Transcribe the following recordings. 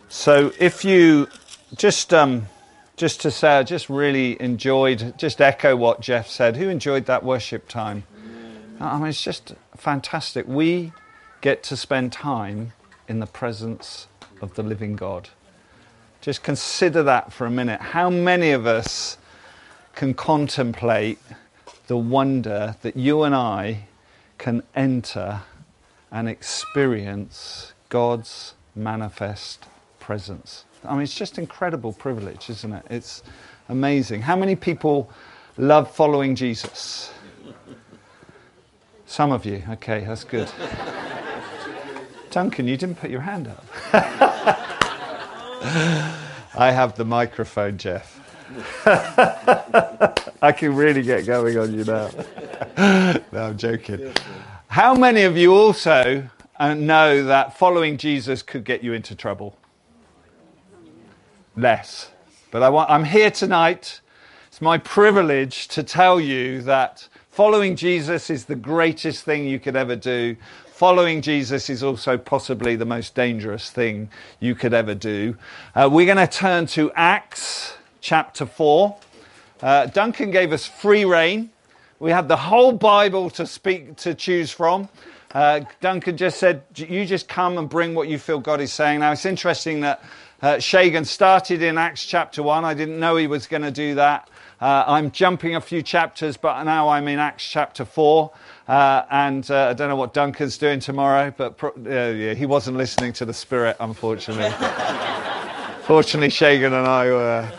So if you just to say, I just really enjoyed, just echo what Jeff said. Who enjoyed that worship time? I mean, it's just fantastic. We get to spend time in the presence of the living God. Just consider that for a minute. How many of us can contemplate the wonder that you and I can enter and experience God's manifest presence? I mean, it's just incredible privilege, isn't it? It's amazing. How many people love following Jesus? Some of you. Okay, that's good. Duncan, you didn't put your hand up. I have the microphone, Jeff. I can really get going on you now. No, I'm joking. How many of you also know that following Jesus could get you into trouble? Less. But I'm here tonight. It's my privilege to tell you that following Jesus is the greatest thing you could ever do. Following Jesus is also possibly the most dangerous thing you could ever do. We're going to turn to Acts chapter 4. Duncan gave us free rein. We have the whole Bible to choose from. Duncan just said, you just come and bring what you feel God is saying. Now, it's interesting that Shagan started in Acts chapter 1. I didn't know he was going to do that. I'm jumping a few chapters, but now I'm in Acts chapter 4. And I don't know what Duncan's doing tomorrow, but he wasn't listening to the Spirit, unfortunately. Fortunately, Shagan and I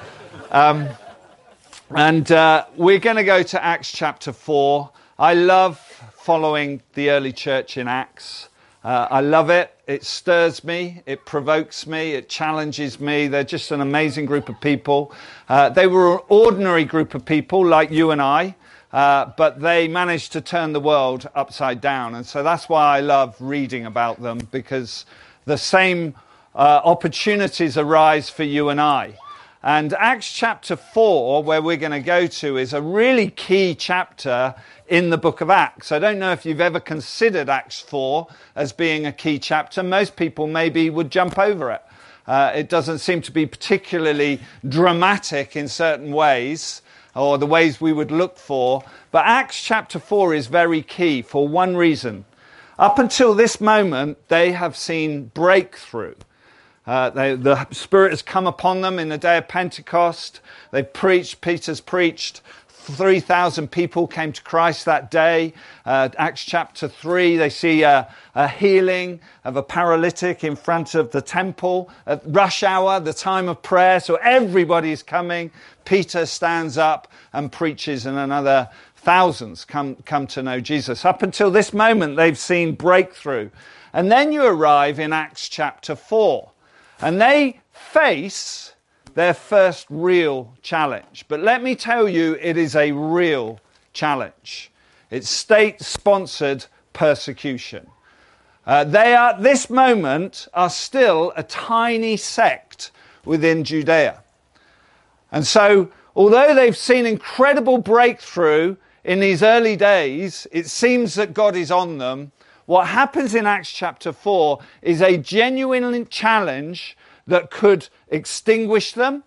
were. We're going to go to Acts chapter 4. I love following the early church in Acts. I love it. It stirs me. It provokes me. It challenges me. They're just an amazing group of people. They were an ordinary group of people like you and I, but they managed to turn the world upside down. And so that's why I love reading about them, because the same opportunities arise for you and I. And Acts chapter 4, where we're going to go to, is a really key chapter in the book of Acts. I don't know if you've ever considered Acts 4 as being a key chapter. Most people maybe would jump over it. It doesn't seem to be particularly dramatic in certain ways, or the ways we would look for. But Acts chapter 4 is very key for one reason. Up until this moment, they have seen breakthrough. The Spirit has come upon them in the day of Pentecost. They've preached, Peter's preached. 3,000 people came to Christ that day. Acts chapter 3, they see a healing of a paralytic in front of the temple at rush hour, the time of prayer. So everybody's coming. Peter stands up and preaches, and another thousands come to know Jesus. Up until this moment, they've seen breakthrough. And then you arrive in Acts chapter 4. And they face their first real challenge. But let me tell you, it is a real challenge. It's state-sponsored persecution. They are, at this moment, are still a tiny sect within Judea. And so, although they've seen incredible breakthrough in these early days, it seems that God is on them. What happens in Acts chapter 4 is a genuine challenge that could extinguish them,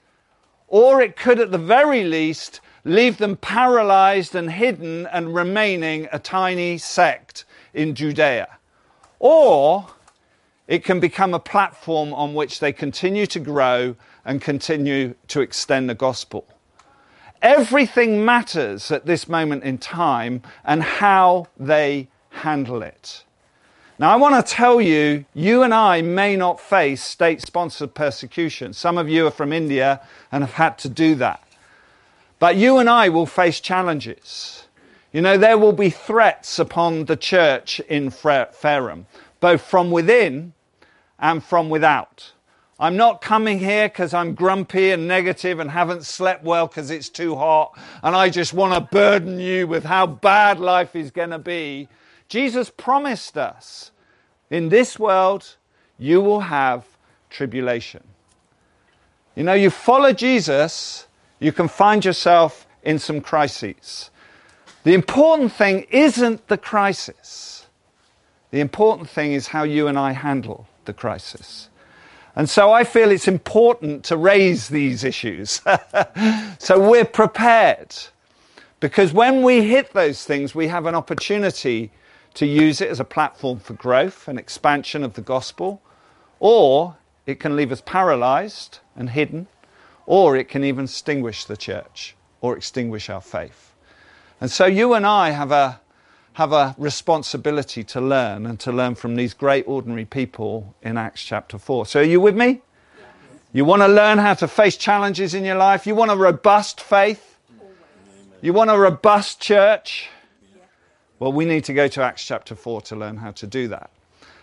or it could at the very least leave them paralyzed and hidden and remaining a tiny sect in Judea. Or it can become a platform on which they continue to grow and continue to extend the gospel. Everything matters at this moment in time and how they handle it. Now, I want to tell you, you and I may not face state-sponsored persecution. Some of you are from India and have had to do that. But you and I will face challenges. You know, there will be threats upon the church in Fareham, both from within and from without. I'm not coming here because I'm grumpy and negative and haven't slept well because it's too hot, and I just want to burden you with how bad life is going to be. Jesus promised us, in this world, you will have tribulation. You know, you follow Jesus, you can find yourself in some crises. The important thing isn't the crisis. The important thing is how you and I handle the crisis. And so I feel it's important to raise these issues. So we're prepared. Because when we hit those things, we have an opportunity to use it as a platform for growth and expansion of the gospel. Or it can leave us paralyzed and hidden. Or it can even extinguish the church or extinguish our faith. And so you and I have a responsibility to learn and to learn from these great ordinary people in Acts chapter 4. So are you with me? You want to learn how to face challenges in your life? You want a robust faith? You want a robust church? Well, we need to go to Acts chapter 4 to learn how to do that.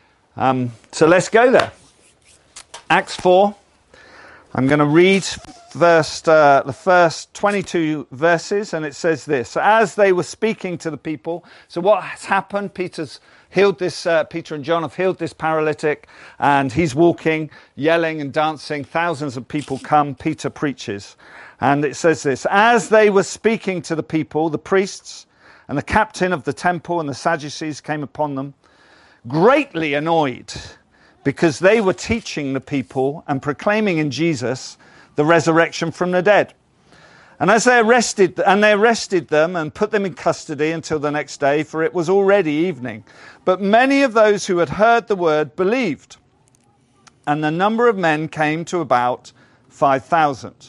So let's go there. Acts 4. I'm going to read the first 22 verses, and it says this. So as they were speaking to the people, so what has happened? Peter and John have healed this paralytic, and he's walking, yelling and dancing. Thousands of people come. Peter preaches. And it says this. As they were speaking to the people, the priests and the captain of the temple and the Sadducees came upon them, greatly annoyed, because they were teaching the people and proclaiming in Jesus the resurrection from the dead. And they arrested them and put them in custody until the next day, for it was already evening. But many of those who had heard the word believed, and the number of men came to about 5,000.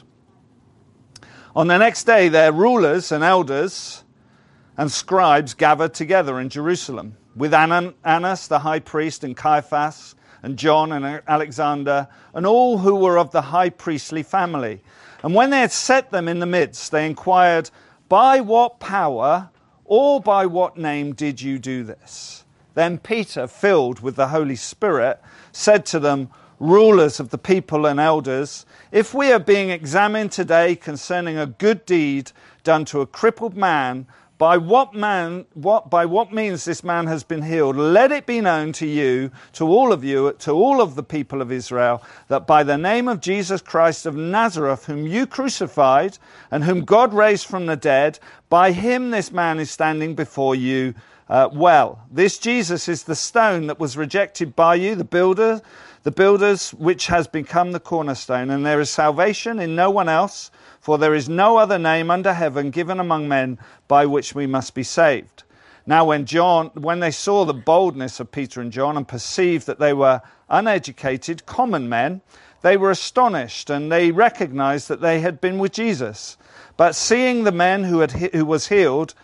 On the next day, their rulers and elders and scribes gathered together in Jerusalem, with Annas the high priest and Caiaphas, and John and Alexander, and all who were of the high priestly family. And when they had set them in the midst, they inquired, by what power or by what name did you do this? Then Peter, filled with the Holy Spirit, said to them, rulers of the people and elders, if we are being examined today concerning a good deed done to a crippled man, by what means this man has been healed, let it be known to you, to all of the people of Israel, that by the name of Jesus Christ of Nazareth, whom you crucified and whom God raised from the dead, by him this man is standing before you well. This Jesus is the stone that was rejected by you, the builders, which has become the cornerstone, and there is salvation in no one else, for there is no other name under heaven given among men by which we must be saved. Now when they saw the boldness of Peter and John and perceived that they were uneducated, common men, they were astonished, and they recognized that they had been with Jesus. But seeing the man who was healed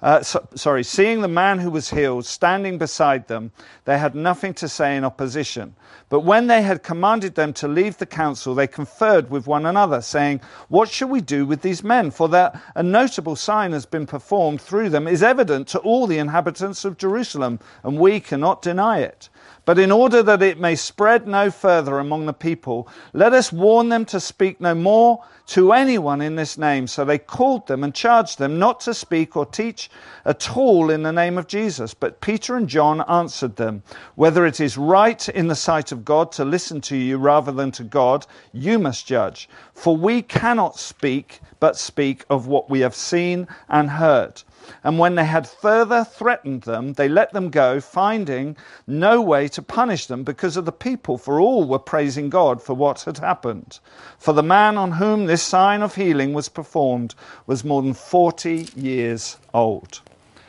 standing beside them, they had nothing to say in opposition. But when they had commanded them to leave the council, they conferred with one another, saying, what shall we do with these men? For that a notable sign has been performed through them is evident to all the inhabitants of Jerusalem, and we cannot deny it. But in order that it may spread no further among the people, let us warn them to speak no more to anyone in this name. So they called them and charged them not to speak or teach at all in the name of Jesus. But Peter and John answered them, whether it is right in the sight of God to listen to you rather than to God, you must judge. For we cannot speak of what we have seen and heard. And when they had further threatened them, they let them go, finding no way to punish them because of the people, for all were praising God for what had happened. For the man on whom this sign of healing was performed was more than 40 years old.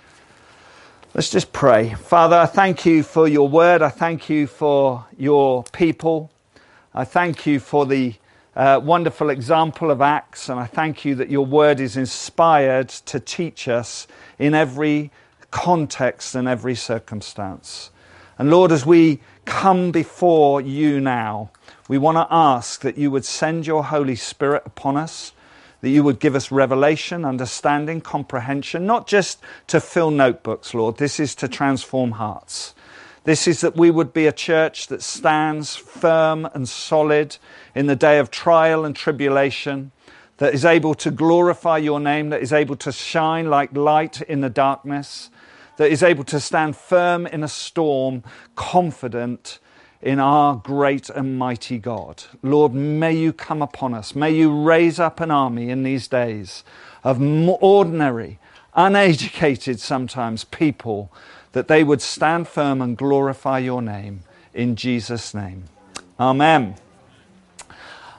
Let's just pray. Father, I thank you for your word. I thank you for your people. I thank you for the wonderful example of Acts, and I thank you that your word is inspired to teach us in every context and every circumstance. And Lord, as we come before you now, we want to ask that you would send your Holy Spirit upon us, that you would give us revelation, understanding, comprehension, not just to fill notebooks, Lord. This is to transform hearts. This is that we would be a church that stands firm and solid in the day of trial and tribulation, that is able to glorify your name, that is able to shine like light in the darkness, that is able to stand firm in a storm, confident in our great and mighty God. Lord, may you come upon us. May you raise up an army in these days of ordinary, uneducated sometimes people, that they would stand firm and glorify your name in Jesus' name. Amen.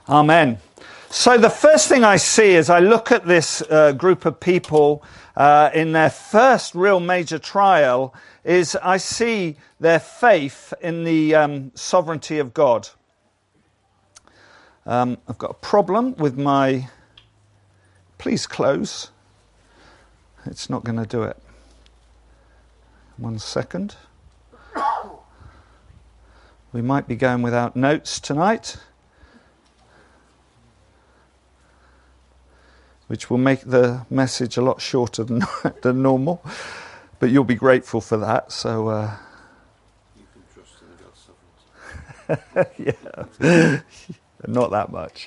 Amen. So the first thing I see as I look at this group of people in their first real major trial is I see their faith in the sovereignty of God. I've got a problem with my... Please close. It's not going to do it. 1 second. We might be going without notes tonight, which will make the message a lot shorter than normal. But you'll be grateful for that. So you can trust in God's sovereignty. yeah, not that much.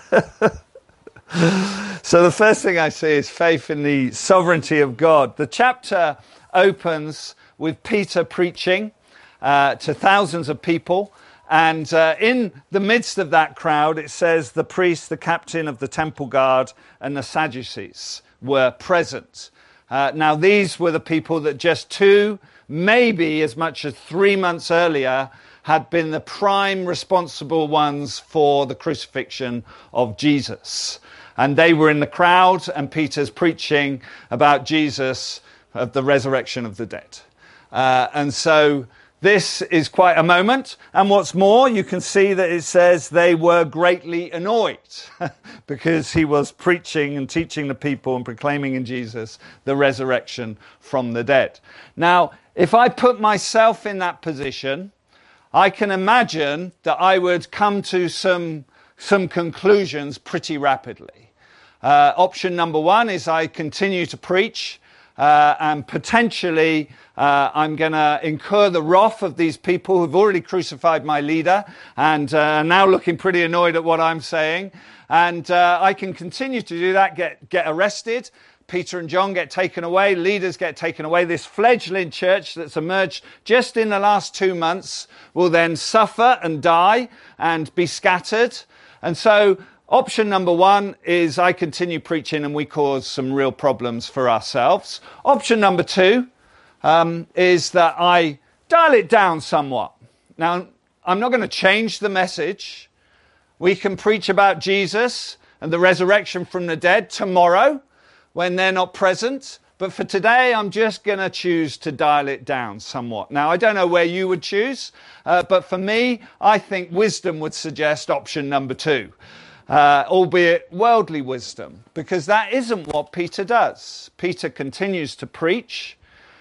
So the first thing I see is faith in the sovereignty of God. The chapter opens with Peter preaching to thousands of people. And in the midst of that crowd, it says the priest, the captain of the temple guard, and the Sadducees were present. Now, these were the people that just 2, maybe as much as 3 months earlier, had been the prime responsible ones for the crucifixion of Jesus. And they were in the crowd, and Peter's preaching about Jesus, of the resurrection of the dead. And so this is quite a moment. And what's more, you can see that it says they were greatly annoyed because he was preaching and teaching the people and proclaiming in Jesus the resurrection from the dead. Now, if I put myself in that position, I can imagine that I would come to some conclusions pretty rapidly. Option number 1 is I continue to preach and potentially I'm going to incur the wrath of these people who've already crucified my leader and are now looking pretty annoyed at what I'm saying. And I can continue to do that, get arrested. Peter and John get taken away, leaders get taken away. This fledgling church that's emerged just in the last 2 months will then suffer and die and be scattered. And so option number 1 is I continue preaching and we cause some real problems for ourselves. Option number 2 is that I dial it down somewhat. Now, I'm not going to change the message. We can preach about Jesus and the resurrection from the dead tomorrow when they're not present. But for today, I'm just going to choose to dial it down somewhat. Now, I don't know where you would choose, but for me, I think wisdom would suggest option number 2. Albeit worldly wisdom, because that isn't what Peter does. Peter continues to preach,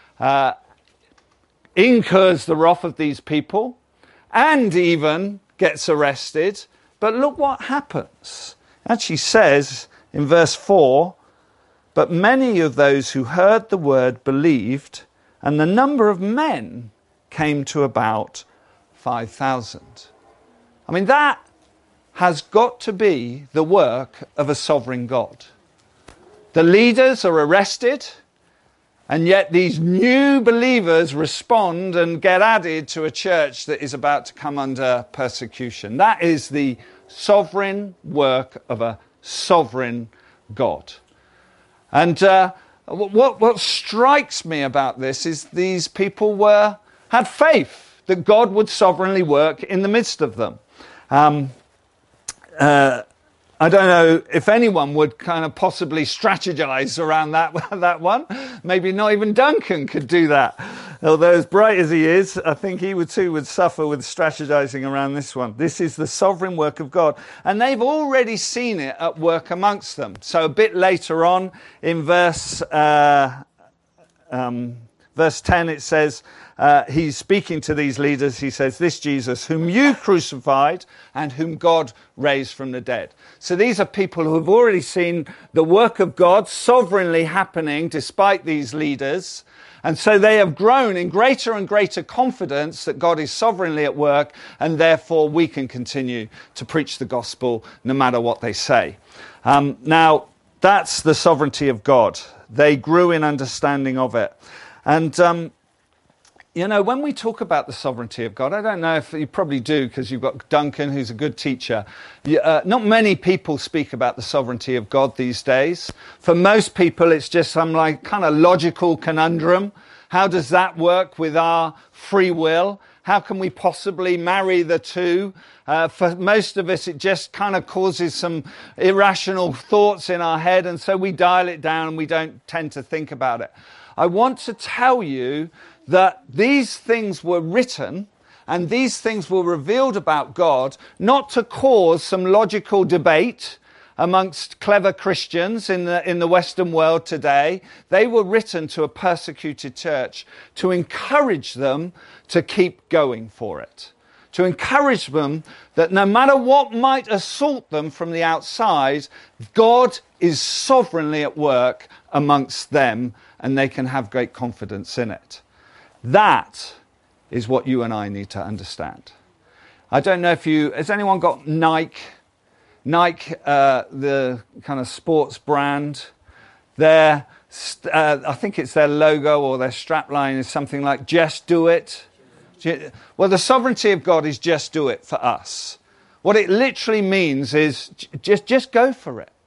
incurs the wrath of these people, and even gets arrested. But look what happens. It actually says in verse 4, but many of those who heard the word believed, and the number of men came to about 5,000. I mean, that has got to be the work of a sovereign God. The leaders are arrested, and yet these new believers respond and get added to a church that is about to come under persecution. That is the sovereign work of a sovereign God. And what strikes me about this is these people had faith that God would sovereignly work in the midst of them. I don't know if anyone would kind of possibly strategize around that one. Maybe not even Duncan could do that. Although as bright as he is, I think he would suffer with strategizing around this one. This is the sovereign work of God. And they've already seen it at work amongst them. So a bit later on in verse 10, it says, he's speaking to these leaders. He says, this Jesus, whom you crucified and whom God raised from the dead. So these are people who have already seen the work of God sovereignly happening despite these leaders. And so they have grown in greater and greater confidence that God is sovereignly at work, and therefore we can continue to preach the gospel no matter what they say. Now, that's the sovereignty of God. They grew in understanding of it. And when we talk about the sovereignty of God, I don't know if you probably do because you've got Duncan, who's a good teacher. Not many people speak about the sovereignty of God these days. For most people, it's just some kind of logical conundrum. How does that work with our free will? How can we possibly marry the two? For most of us, it just kind of causes some irrational thoughts in our head, and so we dial it down and we don't tend to think about it. I want to tell you that these things were written and these things were revealed about God, not to cause some logical debate amongst clever Christians in the Western world today. They were written to a persecuted church to encourage them to keep going for it. To encourage them that no matter what might assault them from the outside, God is sovereignly at work amongst them and they can have great confidence in it. That is what you and I need to understand. I don't know if has anyone got Nike? Nike, the kind of sports brand, I think it's their logo or their strapline is something like "Just do it." Well, the sovereignty of God is just do it for us. What it literally means is just go for it.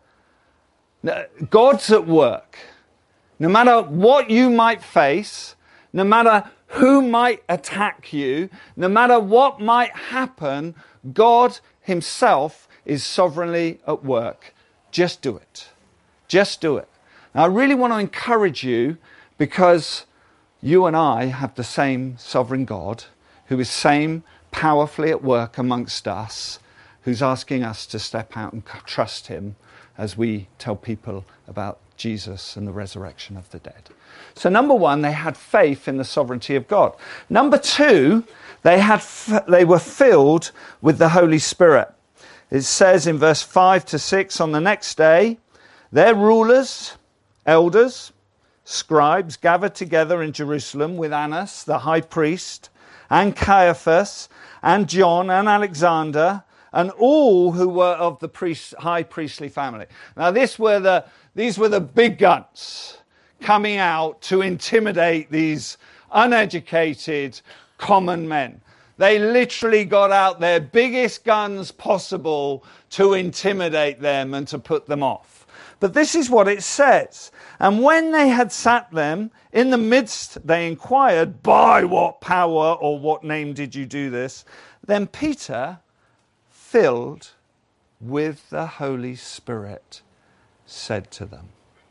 God's at work. No matter what you might face, no matter who might attack you, no matter what might happen, God himself is sovereignly at work. Just do it. Just do it. Now, I really want to encourage you because you and I have the same sovereign God who is same powerfully at work amongst us, who's asking us to step out and trust him as we tell people about Jesus and the resurrection of the dead. So number one, they had faith in the sovereignty of God. Number two, they were filled with the Holy Spirit. It says in verse 5 to 6, on the next day, their rulers, elders, scribes gathered together in Jerusalem with Annas, the high priest, and Caiaphas, and John, and Alexander, and all who were of the high priestly family. Now these were the big guns coming out to intimidate these uneducated common men. They literally got out their biggest guns possible to intimidate them and to put them off. But this is what it says. And when they had sat them, in the midst they inquired, by what power or what name did you do this? Then Peter, filled with the Holy Spirit, said to them.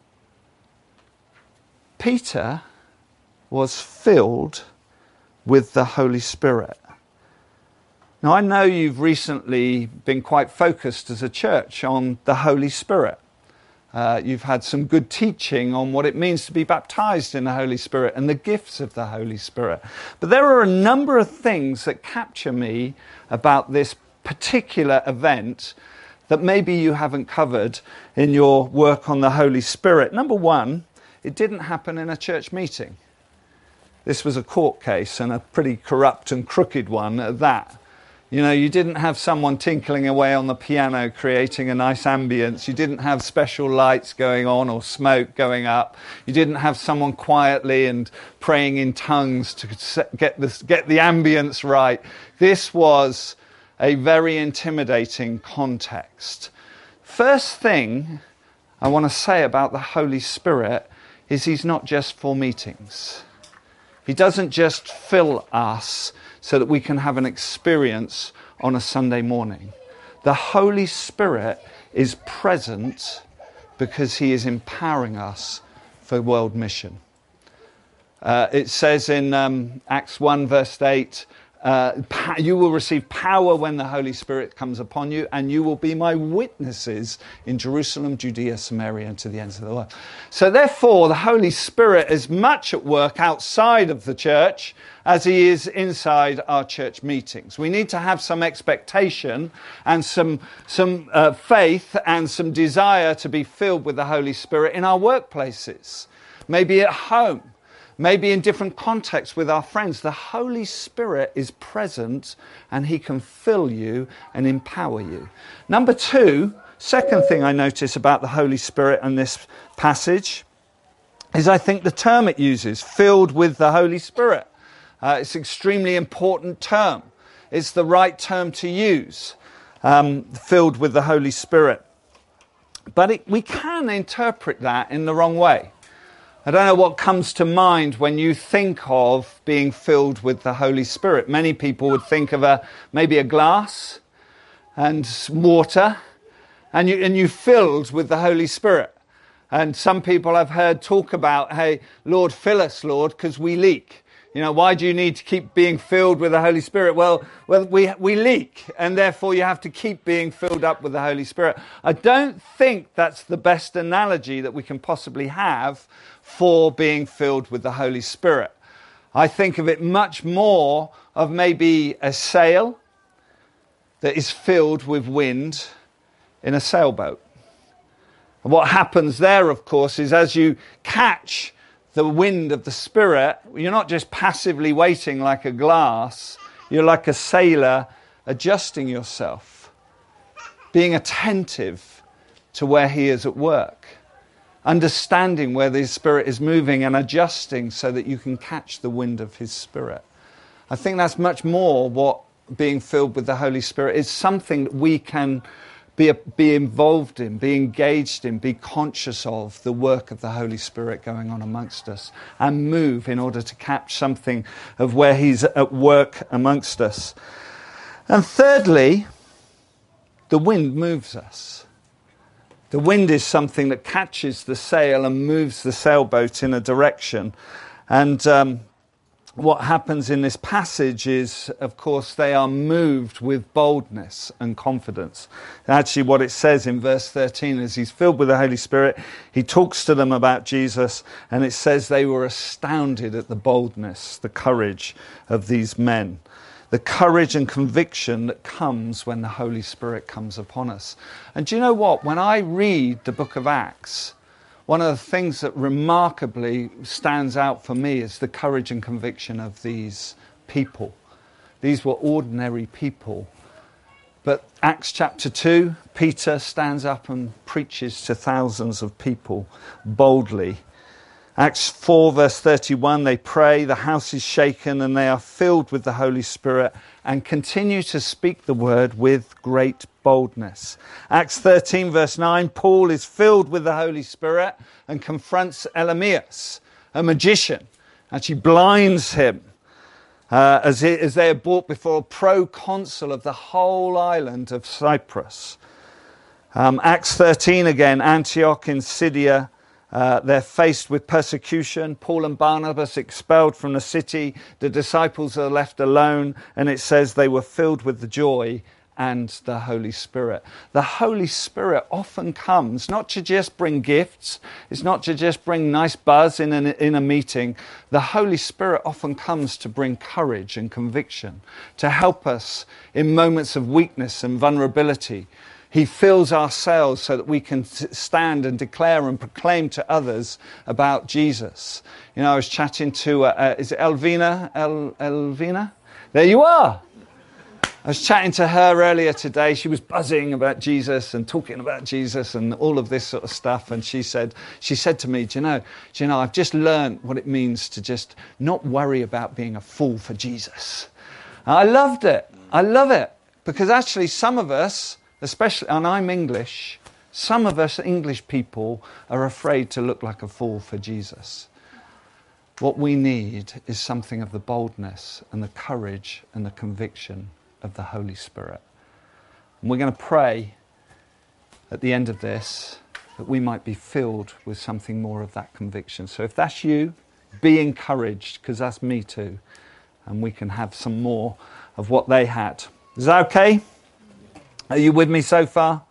Peter was filled with the Holy Spirit. Now, I know you've recently been quite focused as a church on the Holy Spirit. You've had some good teaching on what it means to be baptized in the Holy Spirit and the gifts of the Holy Spirit. But there are a number of things that capture me about this particular event that maybe you haven't covered in your work on the Holy Spirit. Number one, it didn't happen in a church meeting. This was a court case, and a pretty corrupt and crooked one at that. You know, you didn't have someone tinkling away on the piano, creating a nice ambience. You didn't have special lights going on or smoke going up. You didn't have someone quietly and praying in tongues to get the ambience right. This was a very intimidating context. First thing I want to say about the Holy Spirit is he's not just for meetings. He doesn't just fill us so that we can have an experience on a Sunday morning. The Holy Spirit is present because he is empowering us for world mission. It says in Acts 1 verse 8, you will receive power when the Holy Spirit comes upon you, and you will be my witnesses in Jerusalem, Judea, Samaria, and to the ends of the world. So therefore, the Holy Spirit is much at work outside of the church as he is inside our church meetings. We need to have some expectation and some faith and some desire to be filled with the Holy Spirit in our workplaces, maybe at home. Maybe in different contexts with our friends. The Holy Spirit is present and he can fill you and empower you. Number two, second thing I notice about the Holy Spirit and this passage is I think the term it uses, filled with the Holy Spirit. It's an extremely important term. It's the right term to use, filled with the Holy Spirit. But we can interpret that in the wrong way. I don't know what comes to mind when you think of being filled with the Holy Spirit. Many people would think of maybe a glass and water, and you filled with the Holy Spirit. And some people I've heard talk about, hey, Lord, fill us, Lord, because we leak. You know, why do you need to keep being filled with the Holy Spirit? Well, we leak, and therefore you have to keep being filled up with the Holy Spirit. I don't think that's the best analogy that we can possibly have for being filled with the Holy Spirit. I think of it much more of maybe a sail that is filled with wind in a sailboat. And what happens there, of course, is as you catch the wind of the Spirit, you're not just passively waiting like a glass, you're like a sailor adjusting yourself, being attentive to where he is at work, understanding where the Spirit is moving and adjusting so that you can catch the wind of his Spirit. I think that's much more what being filled with the Holy Spirit is, something that we can be involved in, be engaged in, be conscious of the work of the Holy Spirit going on amongst us and move in order to catch something of where he's at work amongst us. And thirdly, the wind moves us. The wind is something that catches the sail and moves the sailboat in a direction. And what happens in this passage is, of course, they are moved with boldness and confidence. Actually, what it says in verse 13 is he's filled with the Holy Spirit. He talks to them about Jesus, and it says they were astounded at the boldness, the courage of these men. The courage and conviction that comes when the Holy Spirit comes upon us. And do you know what? When I read the book of Acts, one of the things that remarkably stands out for me is the courage and conviction of these people. These were ordinary people. But Acts chapter 2, Peter stands up and preaches to thousands of people boldly. Acts 4 verse 31, they pray, the house is shaken, and they are filled with the Holy Spirit and continue to speak the word with great boldness. Acts 13 verse 9, Paul is filled with the Holy Spirit and confronts Elymas, a magician, and she blinds him as they are brought before a proconsul of the whole island of Cyprus. Acts 13 again, Antioch in Syria. They're faced with persecution. Paul and Barnabas expelled from the city. The disciples are left alone. And it says they were filled with the joy and the Holy Spirit. The Holy Spirit often comes not to just bring gifts. It's not to just bring nice buzz in a meeting. The Holy Spirit often comes to bring courage and conviction, to help us in moments of weakness and vulnerability. He fills our sails so that we can stand and declare and proclaim to others about Jesus. You know, I was chatting to, is it Elvina? Elvina? There you are. I was chatting to her earlier today. She was buzzing about Jesus and talking about Jesus and all of this sort of stuff. And she said to me, do you know, I've just learned what it means to just not worry about being a fool for Jesus. And I loved it. I love it. Because actually some of us, especially, and I'm English, some of us English people are afraid to look like a fool for Jesus. What we need is something of the boldness and the courage and the conviction of the Holy Spirit. And we're going to pray at the end of this that we might be filled with something more of that conviction. So if that's you, be encouraged, because that's me too. And we can have some more of what they had. Is that okay? Are you with me so far?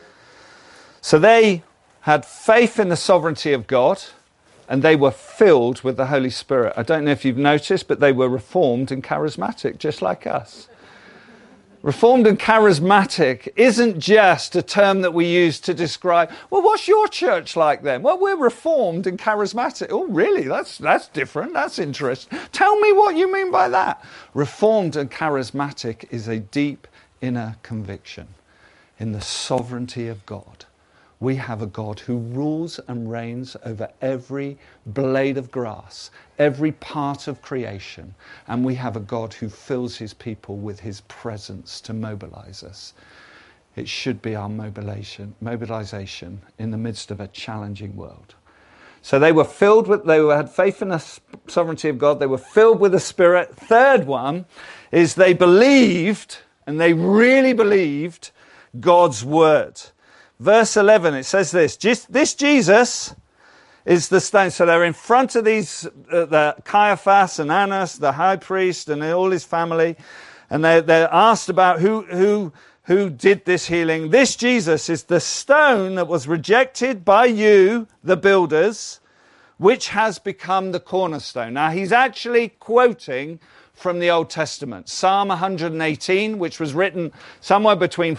So they had faith in the sovereignty of God, and they were filled with the Holy Spirit. I don't know if you've noticed, but they were reformed and charismatic, just like us. Reformed and charismatic isn't just a term that we use to describe, well, what's your church like then? Well, we're reformed and charismatic. Oh, really? That's different. That's interesting. Tell me what you mean by that. Reformed and charismatic is a deep inner conviction in the sovereignty of God. We have a God who rules and reigns over every blade of grass, every part of creation, and we have a God who fills his people with his presence to mobilize us. It should be our mobilization in the midst of a challenging world. So they had faith in the sovereignty of God. They were filled with the Spirit. Third one is they believed, and they really believed, God's word. Verse 11, it says this Jesus is the stone. So they're in front of these, the Caiaphas and Annas, the high priest, and all his family, and they're asked about who did this healing. This Jesus is the stone that was rejected by you, the builders, which has become the cornerstone. Now, he's actually quoting from the Old Testament. Psalm 118, which was written somewhere between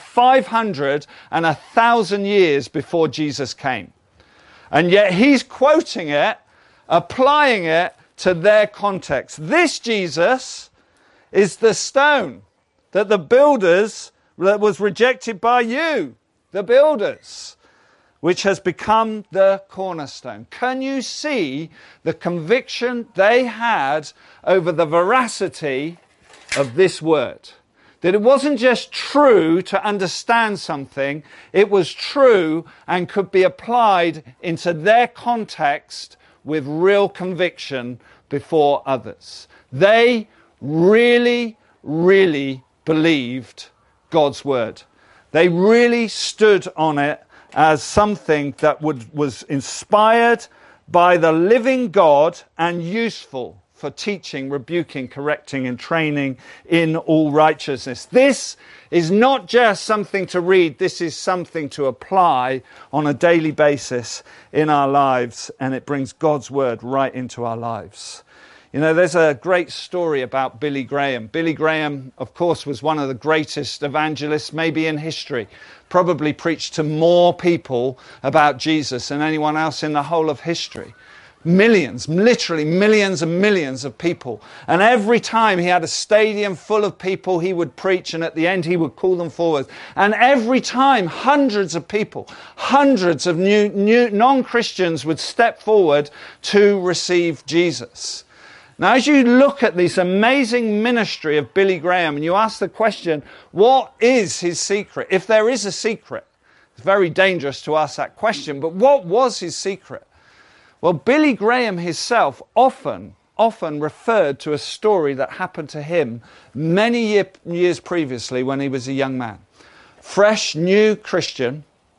500 and 1,000 years before Jesus came. And yet he's quoting it, applying it to their context. This Jesus is the stone that the builders, that was rejected by you, the builders, which has become the cornerstone. Can you see the conviction they had over the veracity of this word? That it wasn't just true to understand something, it was true and could be applied into their context with real conviction before others. They really, really believed God's word. They really stood on it as something that was inspired by the living God and useful for teaching, rebuking, correcting, and training in all righteousness. This is not just something to read, this is something to apply on a daily basis in our lives, and it brings God's word right into our lives. You know, there's a great story about Billy Graham. Billy Graham, of course, was one of the greatest evangelists maybe in history. Probably preached to more people about Jesus than anyone else in the whole of history. Millions, literally millions and millions of people. And every time he had a stadium full of people, he would preach, and at the end he would call them forward. And every time hundreds of people, hundreds of new non-Christians would step forward to receive Jesus. Now, as you look at this amazing ministry of Billy Graham and you ask the question, what is his secret? If there is a secret, it's very dangerous to ask that question, but what was his secret? Well, Billy Graham himself often referred to a story that happened to him many years previously when he was a young man. Fresh, new Christian.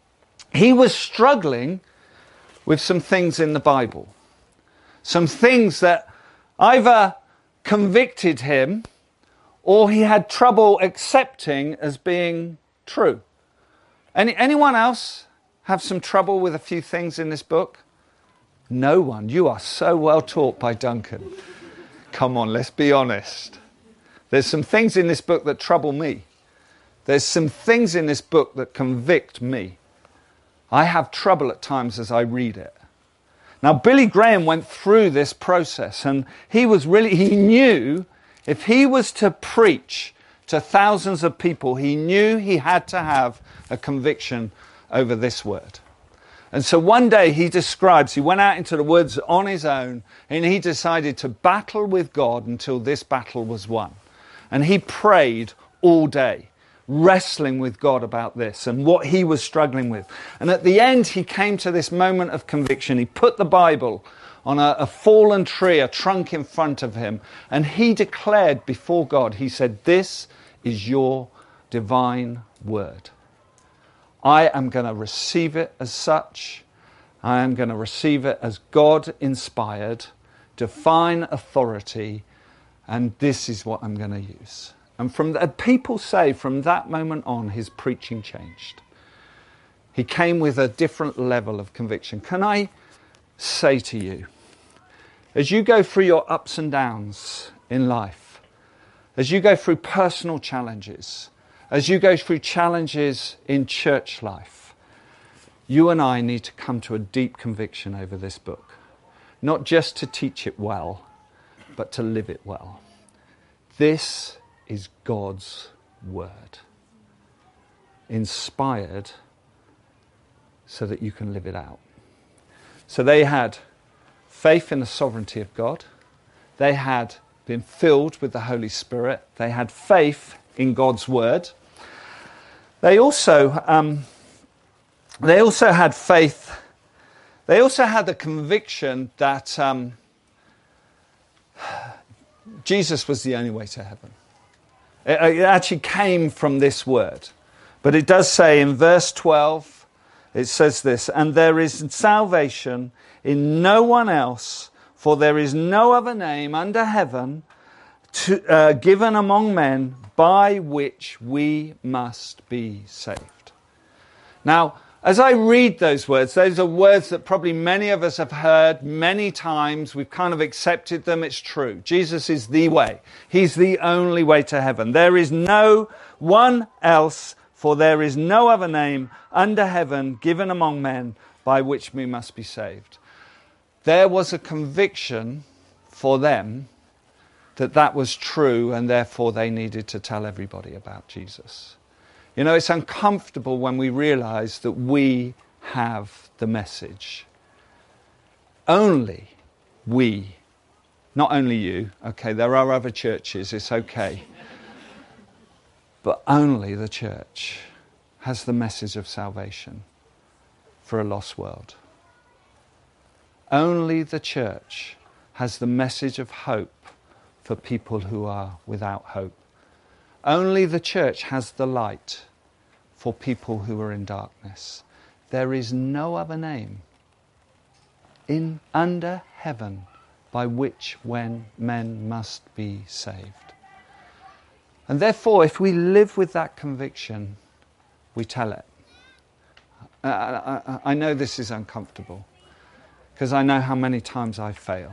He was struggling with some things in the Bible. Some things that either convicted him or he had trouble accepting as being true. Anyone else have some trouble with a few things in this book? No one. You are so well taught by Duncan. Come on, let's be honest. There's some things in this book that trouble me. There's some things in this book that convict me. I have trouble at times as I read it. Now, Billy Graham went through this process, and he knew if he was to preach to thousands of people, he knew he had to have a conviction over this word. And so one day he went out into the woods on his own, and he decided to battle with God until this battle was won. And he prayed all day, wrestling with God about this and what he was struggling with. And at the end, he came to this moment of conviction. He put the Bible on a fallen tree, a trunk in front of him, and he declared before God, he said, "This is your divine word. I am going to receive it as such. I am going to receive it as God-inspired, divine authority, and this is what I'm going to use." And people say from that moment on, his preaching changed. He came with a different level of conviction. Can I say to you, as you go through your ups and downs in life, as you go through personal challenges, as you go through challenges in church life, you and I need to come to a deep conviction over this book. Not just to teach it well, but to live it well. This is God's word. Inspired so that you can live it out. So they had faith in the sovereignty of God. They had been filled with the Holy Spirit. They had faith in God's word. They also had faith They also had the conviction that Jesus was the only way to heaven. It actually came from this word. But it does say in verse 12, it says this, "And there is salvation in no one else, for there is no other name under heaven given among men by which we must be saved." Now, as I read those are words that probably many of us have heard many times. We've kind of accepted them. It's true. Jesus is the way. He's the only way to heaven. There is no one else, for there is no other name under heaven given among men by which we must be saved. There was a conviction for them that was true, and therefore they needed to tell everybody about Jesus. You know, it's uncomfortable when we realize that we have the message. Only we, not only you, okay, there are other churches, it's okay. But only the church has the message of salvation for a lost world. Only the church has the message of hope for people who are without hope. Only the church has the light for people who are in darkness. There is no other name under heaven by which men must be saved. And therefore, if we live with that conviction, we tell it. I know this is uncomfortable, because I know how many times I fail.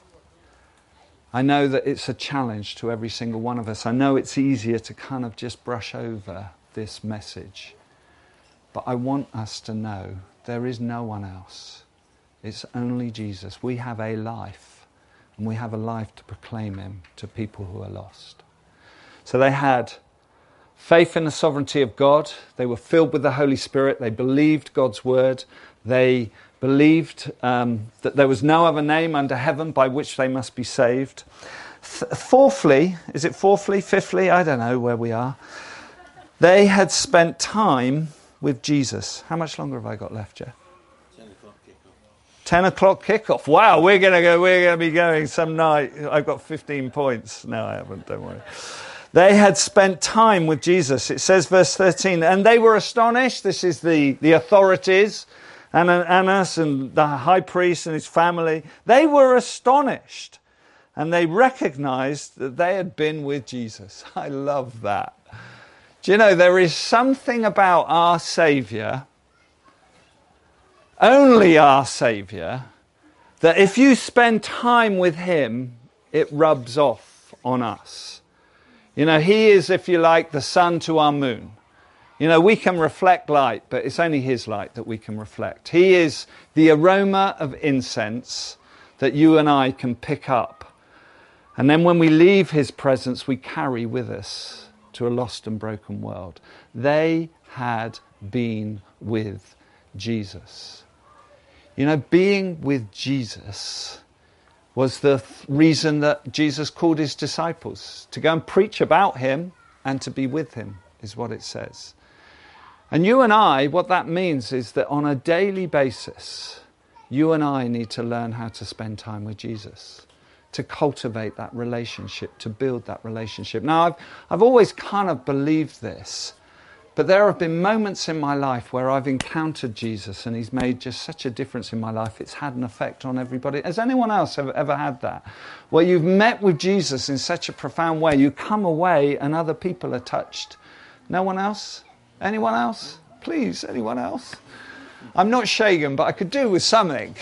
I know that it's a challenge to every single one of us. I know it's easier to kind of just brush over this message. But I want us to know there is no one else. It's only Jesus. We have a life, and we have a life to proclaim him to people who are lost. So they had faith in the sovereignty of God. They were filled with the Holy Spirit. They believed God's word. They believed that there was no other name under heaven by which they must be saved. Fifthly, I don't know where we are. They had spent time with Jesus. How much longer have I got left, Jeff? 10 o'clock kickoff. Wow, we're going to be going some night. I've got 15 points. No, I haven't, don't worry. They had spent time with Jesus. It says, verse 13, and they were astonished. This is the authorities, Annas and the high priest and his family. They were astonished, and they recognized that they had been with Jesus. I love that. Do you know, there is something about our Saviour, only our Saviour, that if you spend time with him, it rubs off on us. You know, he is, if you like, the sun to our moon. You know, we can reflect light, but it's only his light that we can reflect. He is the aroma of incense that you and I can pick up. And then when we leave his presence, we carry with us to a lost and broken world. They had been with Jesus. You know, being with Jesus was the reason that Jesus called his disciples to go and preach about him and to be with him, is what it says. And you and I, what that means is that on a daily basis, you and I need to learn how to spend time with Jesus, to cultivate that relationship, to build that relationship. Now, I've always kind of believed this, but there have been moments in my life where I've encountered Jesus and he's made just such a difference in my life. It's had an effect on everybody. Has anyone else ever had that? Where you've met with Jesus in such a profound way, you come away and other people are touched. No one else? Anyone else? Please, anyone else? I'm not shaken, but I could do with something.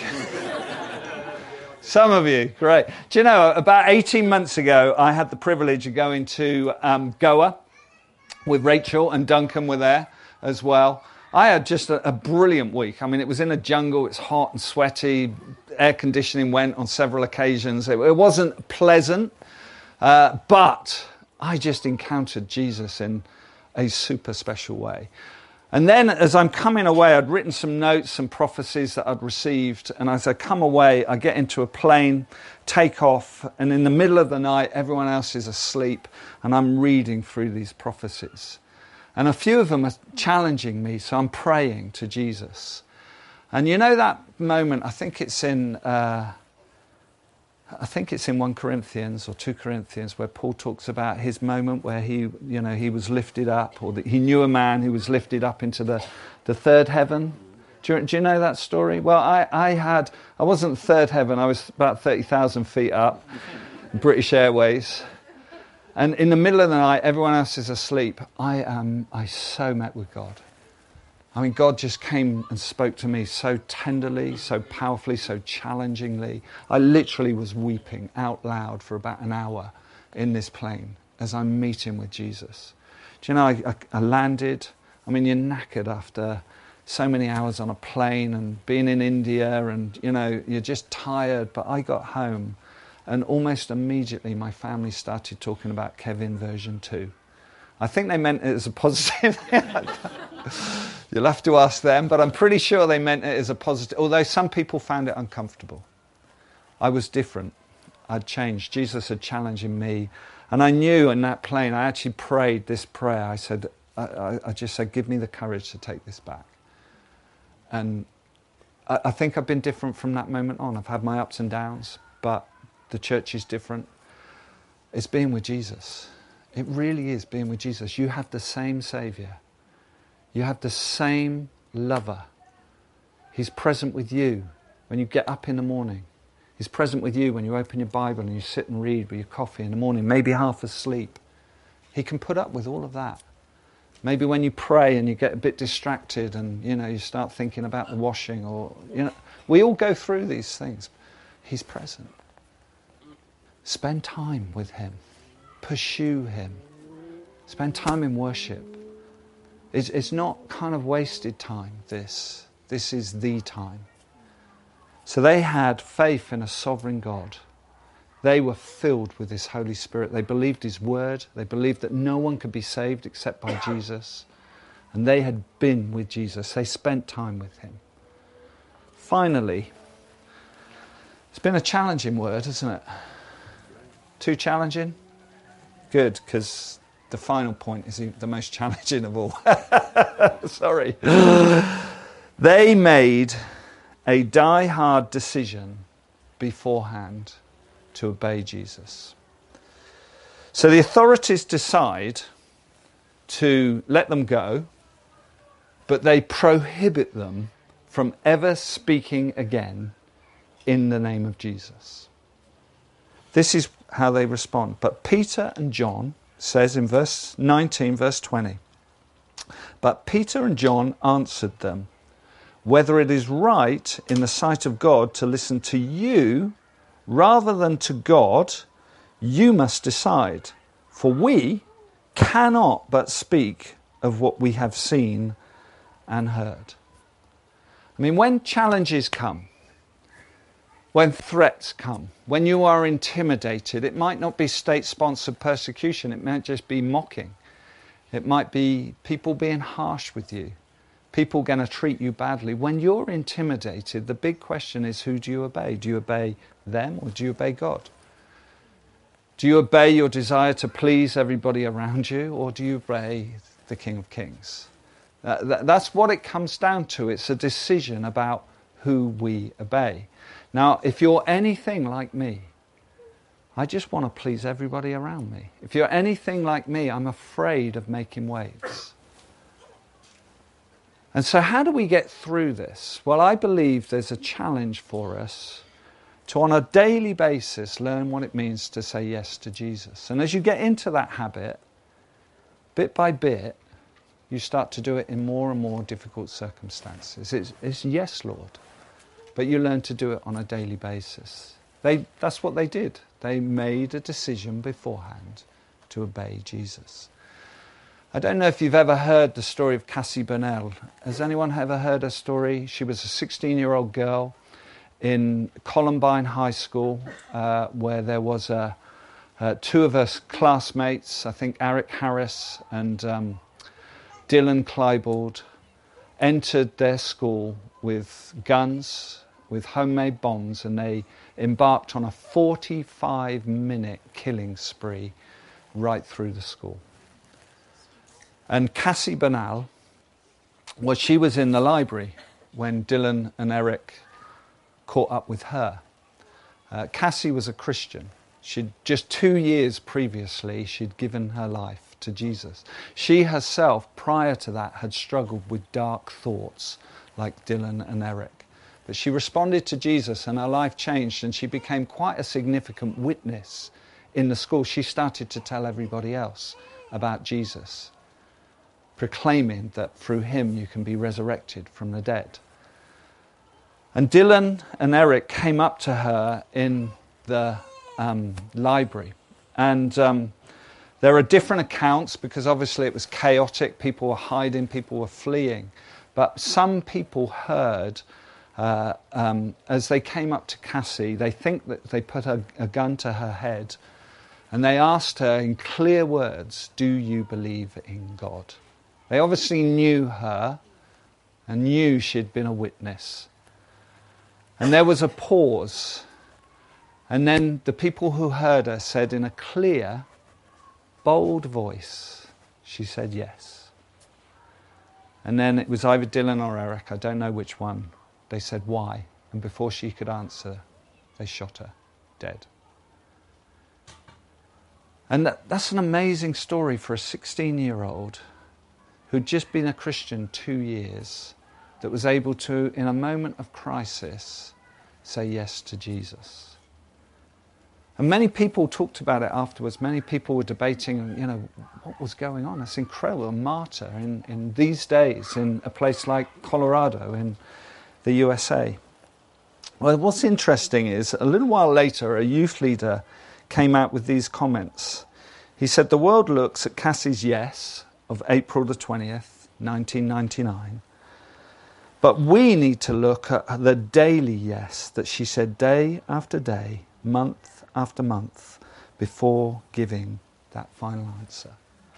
Some of you, great. Do you know, about 18 months ago, I had the privilege of going to Goa with Rachel, and Duncan were there as well. I had just a brilliant week. I mean, it was in a jungle, it's hot and sweaty, air conditioning went on several occasions. It wasn't pleasant, but I just encountered Jesus in a super special way. And then as I'm coming away, I'd written some notes, some prophecies that I'd received. And as I come away, I get into a plane, take off, and in the middle of the night, everyone else is asleep, and I'm reading through these prophecies. And a few of them are challenging me, so I'm praying to Jesus. And you know that moment, I think it's in 1 Corinthians or 2 Corinthians where Paul talks about his moment where he was lifted up, or that he knew a man who was lifted up into the third heaven. Do you know that story? Well, I wasn't third heaven, I was about 30,000 feet up, British Airways. And in the middle of the night, everyone else is asleep. I so met with God. I mean, God just came and spoke to me so tenderly, so powerfully, so challengingly. I literally was weeping out loud for about an hour in this plane as I'm meeting with Jesus. Do you know, I landed. I mean, you're knackered after so many hours on a plane and being in India, and, you know, you're just tired. But I got home, and almost immediately my family started talking about Kevin version 2. I think they meant it as a positive. You'll have to ask them, but I'm pretty sure they meant it as a positive, although some people found it uncomfortable. I was different. I'd changed. Jesus had challenged me. And I knew in that plane, I actually prayed this prayer. I said, I just said, give me the courage to take this back. And I think I've been different from that moment on. I've had my ups and downs, but the church is different. It's being with Jesus. It really is being with Jesus. You have the same Saviour. You have the same lover. He's present with you when you get up in the morning. He's present with you when you open your Bible and you sit and read with your coffee in the morning, maybe half asleep. He can put up with all of that. Maybe when you pray and you get a bit distracted and, you know, you start thinking about the washing, or, you know, we all go through these things. He's present. Spend time with him. Pursue him. Spend time in worship. It's not kind of wasted time, this. This is the time. So they had faith in a sovereign God. They were filled with His Holy Spirit. They believed His word. They believed that no one could be saved except by Jesus. And they had been with Jesus. They spent time with Him. Finally, it's been a challenging word, hasn't it? Too challenging? Good, because the final point is the most challenging of all. Sorry. They made a die-hard decision beforehand to obey Jesus. So the authorities decide to let them go, but they prohibit them from ever speaking again in the name of Jesus. This is how they respond. But Peter and John, says in verse 19, verse 20, but Peter and John answered them, whether it is right in the sight of God to listen to you rather than to God, you must decide. For we cannot but speak of what we have seen and heard. I mean, when challenges come, when threats come, when you are intimidated, it might not be state-sponsored persecution, it might just be mocking. It might be people being harsh with you, people going to treat you badly. When you're intimidated, the big question is, who do you obey? Do you obey them or do you obey God? Do you obey your desire to please everybody around you, or do you obey the King of Kings? That's what it comes down to. It's a decision about who we obey. Now, if you're anything like me, I just want to please everybody around me. If you're anything like me, I'm afraid of making waves. And so how do we get through this? Well, I believe there's a challenge for us to, on a daily basis, learn what it means to say yes to Jesus. And as you get into that habit, bit by bit, you start to do it in more and more difficult circumstances. It's yes, Lord. But you learn to do it on a daily basis. That's what they did. They made a decision beforehand to obey Jesus. I don't know if you've ever heard the story of Cassie Bernell. Has anyone ever heard her story? She was a 16-year-old girl in Columbine High School, where there was two of her classmates, I think Eric Harris and Dylan Klebold, entered their school with guns, with homemade bombs, and they embarked on a 45-minute killing spree right through the school. And Cassie Bernell, well, she was in the library when Dylan and Eric caught up with her. Cassie was a Christian. She'd just 2 years previously, she'd given her life to Jesus. She herself, prior to that, had struggled with dark thoughts like Dylan and Eric. But she responded to Jesus and her life changed, and she became quite a significant witness in the school. She started to tell everybody else about Jesus, proclaiming that through him you can be resurrected from the dead. And Dylan and Eric came up to her in the library. And there are different accounts, because obviously it was chaotic. People were hiding, people were fleeing. But some people heard, as they came up to Cassie, they think that they put a gun to her head, and they asked her in clear words, "Do you believe in God?" They obviously knew her and knew she'd been a witness. And there was a pause. And then the people who heard her said in a clear, bold voice, she said yes. And then it was either Dylan or Eric, I don't know which one. They said, "Why?" And before she could answer, they shot her dead. And that's an amazing story for a 16-year-old who'd just been a Christian 2 years, that was able to, in a moment of crisis, say yes to Jesus. And many people talked about it afterwards. Many people were debating, what was going on. It's incredible, a martyr in these days in a place like Colorado in the USA. Well, what's interesting is, a little while later, a youth leader came out with these comments. He said, "The world looks at Cassie's yes of April the 20th, 1999, but we need to look at the daily yes that she said day after day, month after month, before giving that final answer."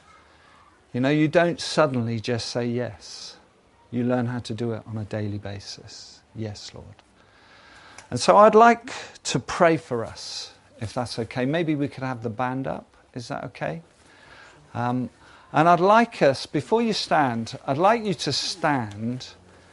You don't suddenly just say yes. You learn how to do it on a daily basis. Yes, Lord. And so I'd like to pray for us, if that's okay. Maybe we could have the band up. Is that okay? And I'd like us, before you stand, I'd like you to stand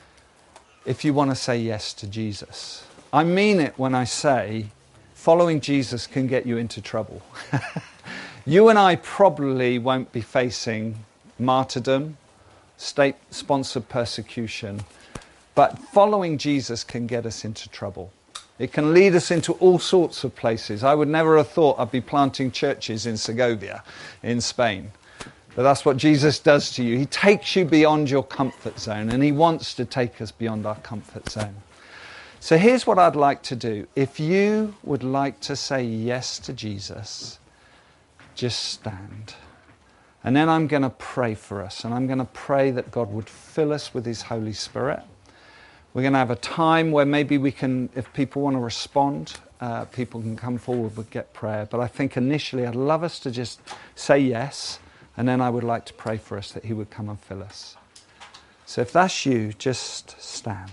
if you want to say yes to Jesus. I mean it when I say following Jesus can get you into trouble. You and I probably won't be facing martyrdom, state-sponsored persecution, but following Jesus can get us into trouble. It can lead us into all sorts of places. I would never have thought I'd be planting churches in Segovia, in Spain. But that's what Jesus does to you. He takes you beyond your comfort zone, and he wants to take us beyond our comfort zone. So here's what I'd like to do. If you would like to say yes to Jesus, just stand. And then I'm going to pray for us, and I'm going to pray that God would fill us with his Holy Spirit. We're going to have a time where maybe we can, if people want to respond, people can come forward and get prayer. But I think initially I'd love us to just say yes, and then I would like to pray for us that he would come and fill us. So if that's you, just stand.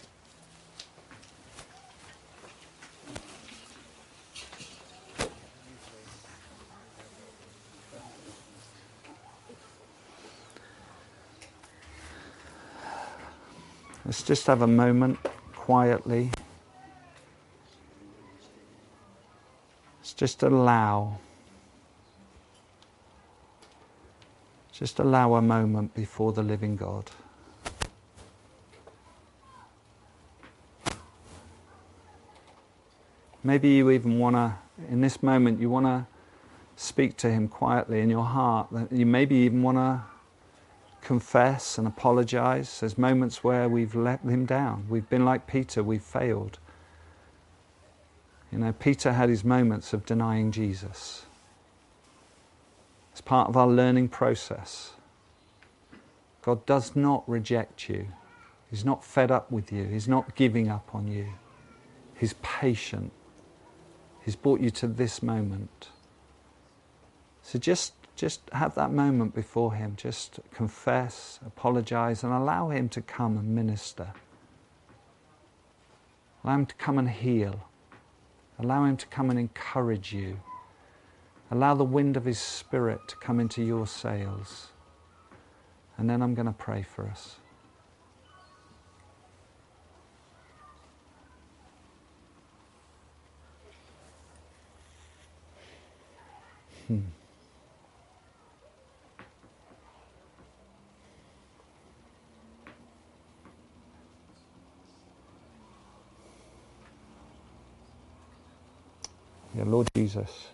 Let's just have a moment quietly. Let's just allow a moment before the living God. Maybe you even want to, in this moment, you want to speak to him quietly in your heart. You maybe even want to confess and apologize. There's moments where we've let him down. We've been like Peter, we've failed. Peter had his moments of denying Jesus. It's part of our learning process. God does not reject you. He's not fed up with you. He's not giving up on you. He's patient. He's brought you to this moment. So just have that moment before him. Just confess, apologize, and allow him to come and minister. Allow him to come and heal. Allow him to come and encourage you. Allow the wind of his Spirit to come into your sails. And then I'm going to pray for us. Yeah, Lord Jesus,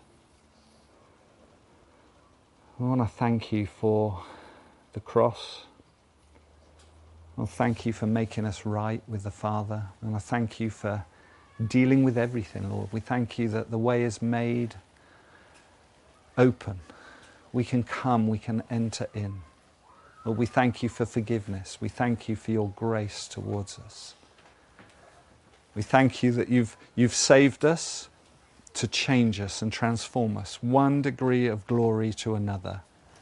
I want to thank you for the cross. I want to thank you for making us right with the Father. And I thank you for dealing with everything, Lord. We thank you that the way is made open. We can come, we can enter in. Lord, we thank you for forgiveness. We thank you for your grace towards us. We thank you that you've saved us to change us and transform us, one degree of glory to another.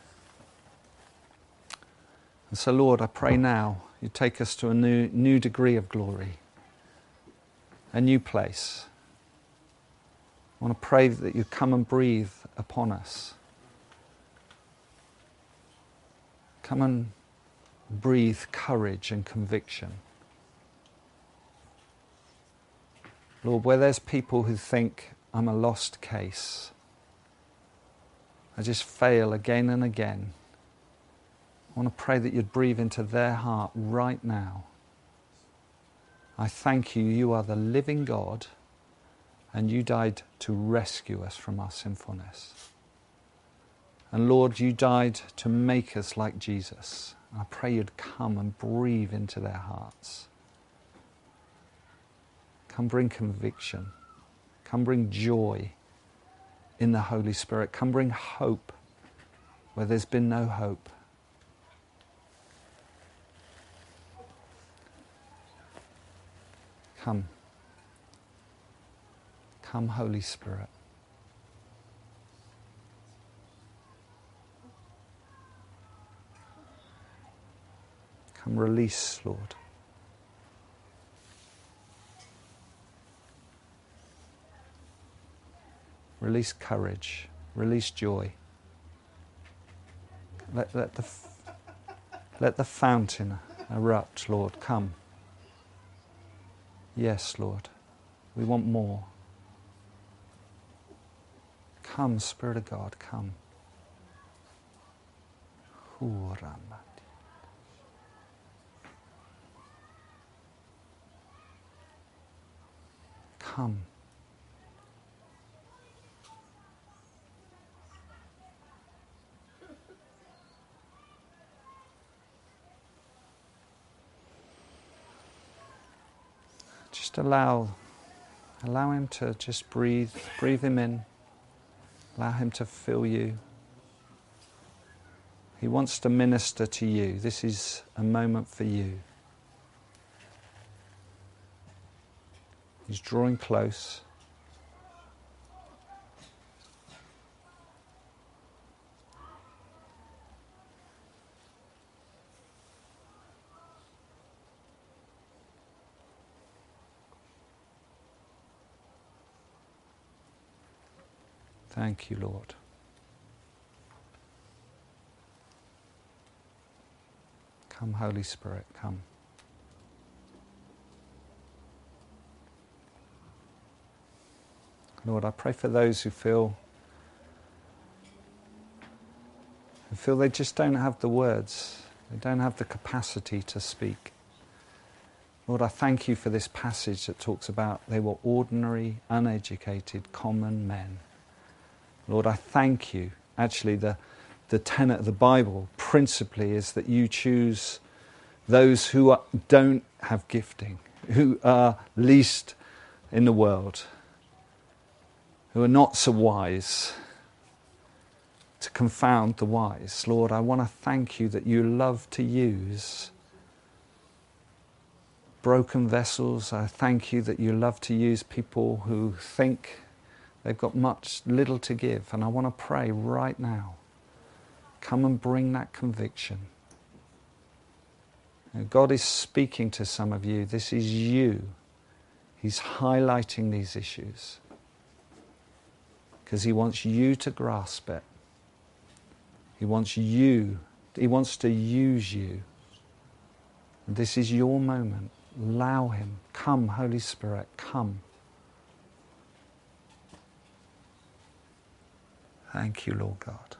And so, Lord, I pray now you take us to a new degree of glory, a new place. I want to pray that you come and breathe upon us. Come and breathe courage and conviction. Lord, where there's people who think I'm a lost case, I just fail again and again, I want to pray that you'd breathe into their heart right now. I thank you, you are the living God, and you died to rescue us from our sinfulness. And Lord, you died to make us like Jesus. I pray you'd come and breathe into their hearts. Come bring conviction. Come bring joy in the Holy Spirit. Come bring hope where there's been no hope. Come. Come, Holy Spirit. Come release, Lord. Release courage. Release joy. Let the fountain erupt, Lord. Come. Yes, Lord. We want more. Come, Spirit of God, come. Come. Just allow him to just breathe him in. Allow him to fill you. He wants to minister to you. This is a moment for you. He's drawing close. Thank you, Lord. Come, Holy Spirit, come. Lord, I pray for those who feel they just don't have the words. They don't have the capacity to speak. Lord, I thank you for this passage that talks about they were ordinary, uneducated, common men. Lord, I thank you. Actually, the tenet of the Bible principally is that you choose those who don't have gifting, who are least in the world, who are not so wise, to confound the wise. Lord, I want to thank you that you love to use broken vessels. I thank you that you love to use people who think they've got little to give. And I want to pray right now, come and bring that conviction. And God is speaking to some of you. This is you. He's highlighting these issues because he wants you to grasp it. He wants to use you. And this is your moment. Allow him. Come, Holy Spirit, come. Thank you, Lord God.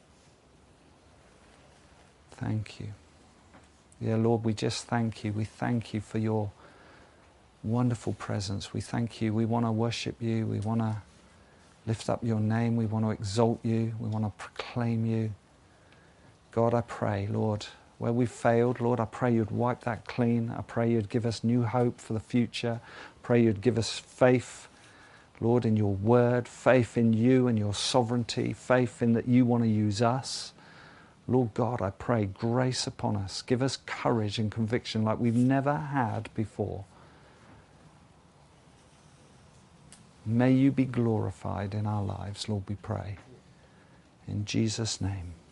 Thank you. Yeah, Lord, we just thank you. We thank you for your wonderful presence. We thank you. We want to worship you. We want to lift up your name. We want to exalt you. We want to proclaim you. God, I pray, Lord, where we've failed, Lord, I pray you'd wipe that clean. I pray you'd give us new hope for the future. I pray you'd give us faith, Lord, in your word, faith in you and your sovereignty, faith in that you want to use us. Lord God, I pray grace upon us. Give us courage and conviction like we've never had before. May you be glorified in our lives, Lord, we pray. In Jesus' name.